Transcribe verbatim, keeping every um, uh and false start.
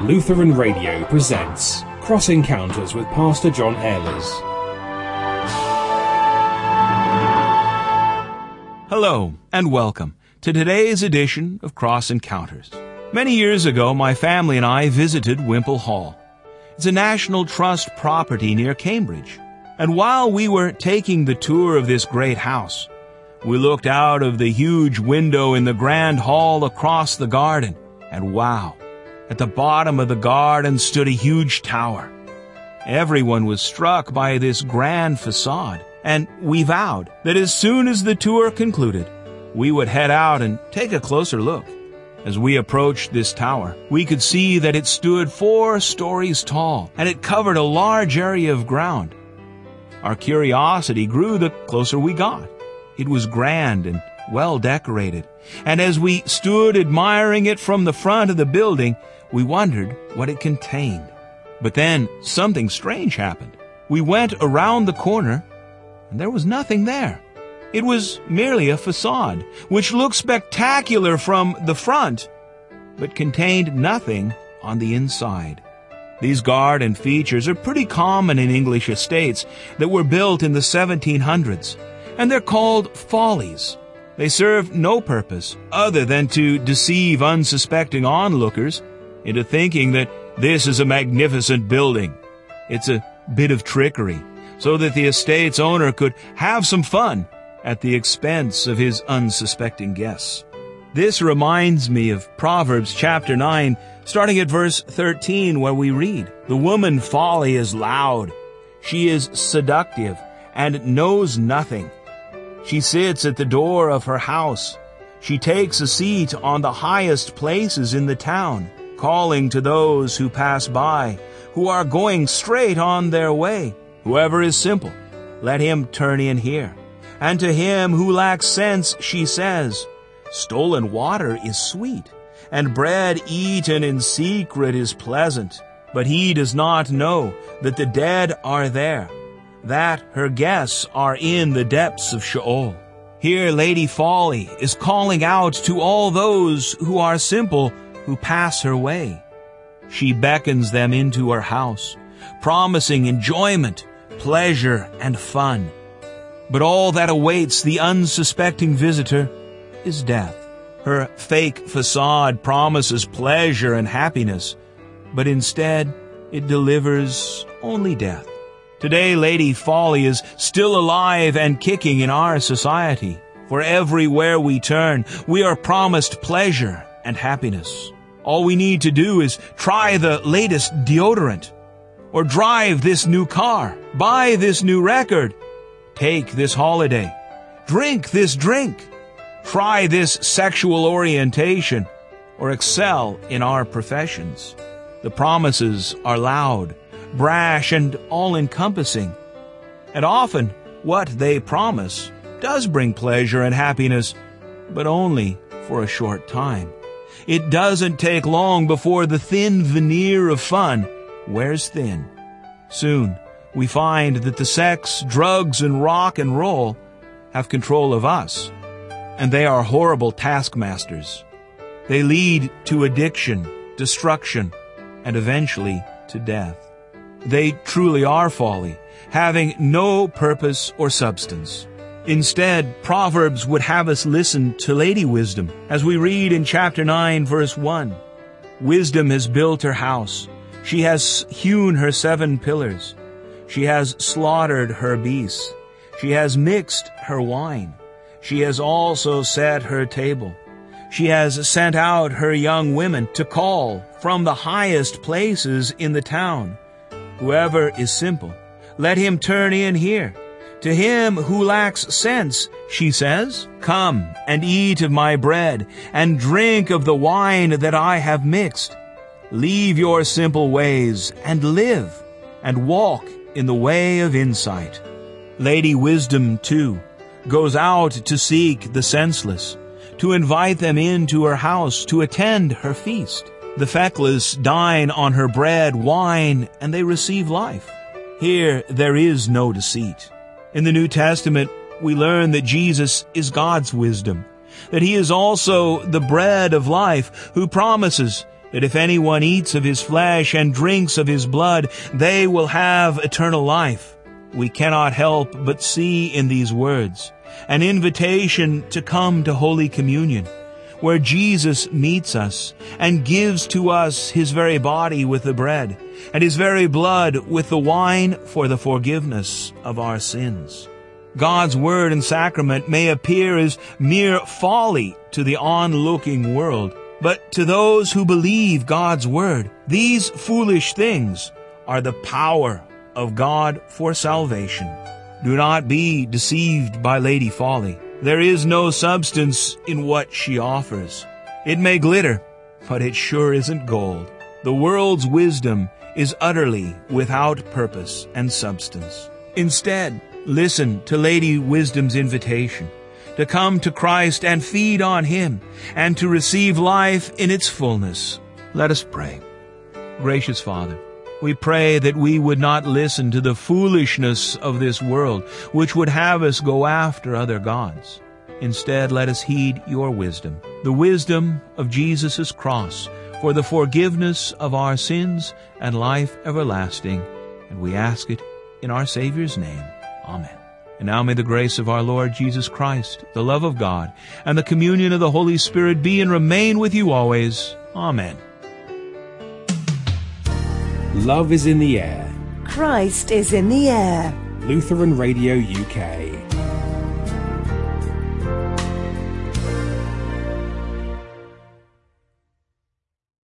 Lutheran Radio presents Cross Encounters with Pastor John Ehlers. Hello, and welcome to today's edition of Cross Encounters. Many years ago, my family and I visited Wimple Hall. It's a National Trust property near Cambridge. And while we were taking the tour of this great house, we looked out of the huge window in the grand hall across the garden, and wow, at the bottom of the garden stood a huge tower. Everyone was struck by this grand facade, and we vowed that as soon as the tour concluded, we would head out and take a closer look. As we approached this tower, we could see that it stood four stories tall, and it covered a large area of ground. Our curiosity grew the closer we got. It was grand and well decorated, and as we stood admiring it from the front of the building, we wondered what it contained. But then something strange happened. We went around the corner, and there was nothing there. It was merely a facade, which looked spectacular from the front, but contained nothing on the inside. These garden features are pretty common in English estates that were built in the seventeen hundreds, and they're called follies. They serve no purpose other than to deceive unsuspecting onlookers into thinking that this is a magnificent building. It's a bit of trickery, so that the estate's owner could have some fun at the expense of his unsuspecting guests. This reminds me of Proverbs chapter nine, starting at verse thirteen, where we read, "The woman folly is loud. She is seductive and knows nothing. She sits at the door of her house. She takes a seat on the highest places in the town, calling to those who pass by, who are going straight on their way. Whoever is simple, let him turn in here. And to him who lacks sense, she says, stolen water is sweet, and bread eaten in secret is pleasant. But he does not know that the dead are there, that her guests are in the depths of Sheol." Here Lady Folly is calling out to all those who are simple, who pass her way. She beckons them into her house, promising enjoyment, pleasure, and fun. But all that awaits the unsuspecting visitor is death. Her fake facade promises pleasure and happiness, but instead it delivers only death. Today, Lady Folly is still alive and kicking in our society. For everywhere we turn, we are promised pleasure and happiness. All we need to do is try the latest deodorant, or drive this new car, buy this new record, take this holiday, drink this drink, try this sexual orientation, or excel in our professions. The promises are loud, brash, and all-encompassing. And often, what they promise does bring pleasure and happiness, but only for a short time. It doesn't take long before the thin veneer of fun wears thin. Soon, we find that the sex, drugs, and rock and roll have control of us, and they are horrible taskmasters. They lead to addiction, destruction, and eventually to death. They truly are folly, having no purpose or substance. Instead, Proverbs would have us listen to Lady Wisdom, as we read in chapter nine, verse one. "Wisdom has built her house. She has hewn her seven pillars. She has slaughtered her beasts. She has mixed her wine. She has also set her table. She has sent out her young women to call from the highest places in the town. Whoever is simple, let him turn in here. To him who lacks sense, she says, come and eat of my bread, and drink of the wine that I have mixed. Leave your simple ways, and live, and walk in the way of insight." Lady Wisdom, too, goes out to seek the senseless, to invite them into her house to attend her feast. The feckless dine on her bread, wine, and they receive life. Here there is no deceit. In the New Testament, we learn that Jesus is God's wisdom, that he is also the bread of life, who promises that if anyone eats of his flesh and drinks of his blood, they will have eternal life. We cannot help but see in these words an invitation to come to Holy Communion, where Jesus meets us and gives to us his very body with the bread and his very blood with the wine for the forgiveness of our sins. God's word and sacrament may appear as mere folly to the onlooking world, but to those who believe God's word, these foolish things are the power of God for salvation. Do not be deceived by Lady Folly. There is no substance in what she offers. It may glitter, but it sure isn't gold. The world's wisdom is utterly without purpose and substance. Instead, listen to Lady Wisdom's invitation to come to Christ and feed on him and to receive life in its fullness. Let us pray. Gracious Father, we pray that we would not listen to the foolishness of this world, which would have us go after other gods. Instead, let us heed your wisdom, the wisdom of Jesus' cross, for the forgiveness of our sins and life everlasting. And we ask it in our Savior's name. Amen. And now may the grace of our Lord Jesus Christ, the love of God, and the communion of the Holy Spirit be and remain with you always. Amen. Love is in the air. Christ is in the air. Lutheran Radio U K.